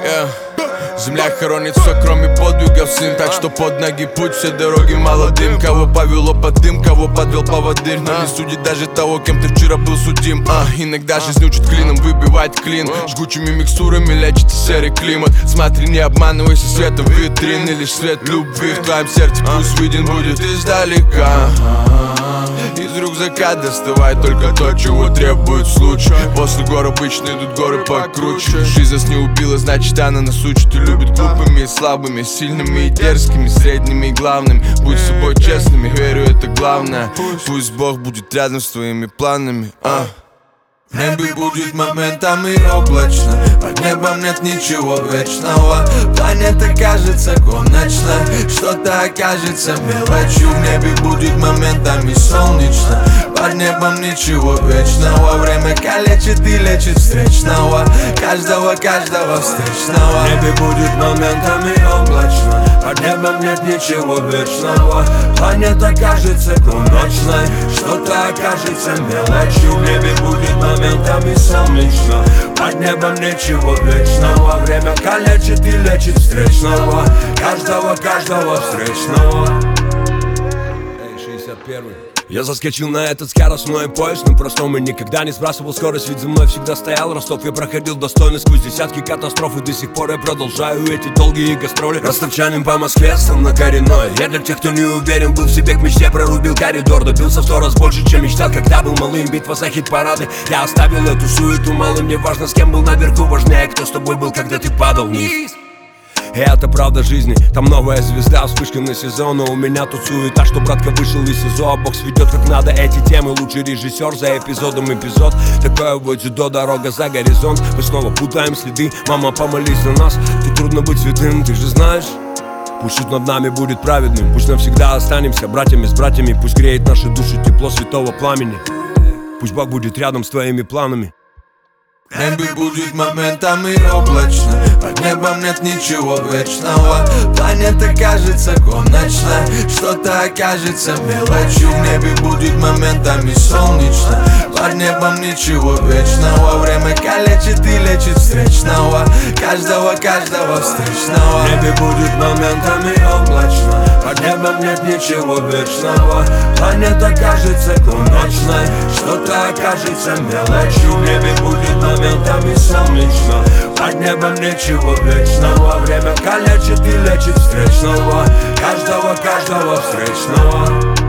Земля хоронит все, кроме подвигов, сын. Так что под ноги путь, все дороги молодым. Кого повело под дым, кого подвел поводырь. Но не судит даже того, кем ты вчера был судим. Иногда жизнь учит клином выбивать клин. Жгучими микстурами лечится серый климат. Смотри, не обманывайся светом витрины. Лишь свет любви в твоем сердце пусть виден будет издалека. Из рюкзака доставай только то, чего требует случай. После гор обычно идут горы покруче. Жизнь нас не убила, значит она нас учит. И любит глупыми и слабыми, сильными и дерзкими, средними и главными. Будь с собой честными, верю, это главное. Пусть Бог будет рядом с твоими планами. В небе будет моментами облачно. Под небом нет ничего вечного. Планета кажется гоночной, что-то окажется мелочью. В небе будет моментами солнечно. Под небом ничего вечного. Время калечит и лечит встречного. Каждого встречного. В небе будет моментами облачно. Под небом нет ничего вечного. Планета кажется гоночной, что-то окажется мелочью. В небе будет моментами солнечно. Под небом ничего вечного. Время калечит и лечит встречного. Каждого встречного. Эй, 61-й. Я заскочил на этот скоростной поезд, но простом и никогда не сбрасывал скорость, ведь за мной всегда стоял Ростов. Я проходил достойно сквозь десятки катастроф, и до сих пор я продолжаю эти долгие гастроли. Ростовчанин по Москве, сам на коренной. Я для тех, кто не уверен был в себе, к мечте прорубил коридор. Добился в 100 раз больше, чем мечтал, когда был малым. Битва за хит-парады, я оставил эту суету малым. Не важно, с кем был наверху, важнее, кто с тобой был, когда ты падал вниз. И это правда жизни, там новая звезда, вспышка на сезон. Но у меня тут суета, что братка вышел из СИЗО. А бог сведет как надо эти темы, лучший режиссер за эпизодом эпизод. Такое вот дзюдо, дорога за горизонт. Мы снова путаем следы, мама, помолись за нас. Тут трудно быть святым, ты же знаешь. Пусть суд над нами будет праведным, пусть навсегда останемся братьями с братьями. Пусть греет наши души тепло святого пламени. Пусть Бог будет рядом с твоими планами. В небе будет моментами облачно. Под небом нет ничего вечного. Планета кажется гоночной, что-то окажется мелочью. В небе будет моментами солнечно. Под небом ничего вечного. Время калечит и лечит встречного. Каждого встречного. В небе будет моментами облачно. Под небом нет ничего вечного. Планета кажется гоночной, что-то окажется мелочью. В небе будет моментами солнечно. Под небом ничего вечного. Время калечит и лечит встречного. Каждого встречного.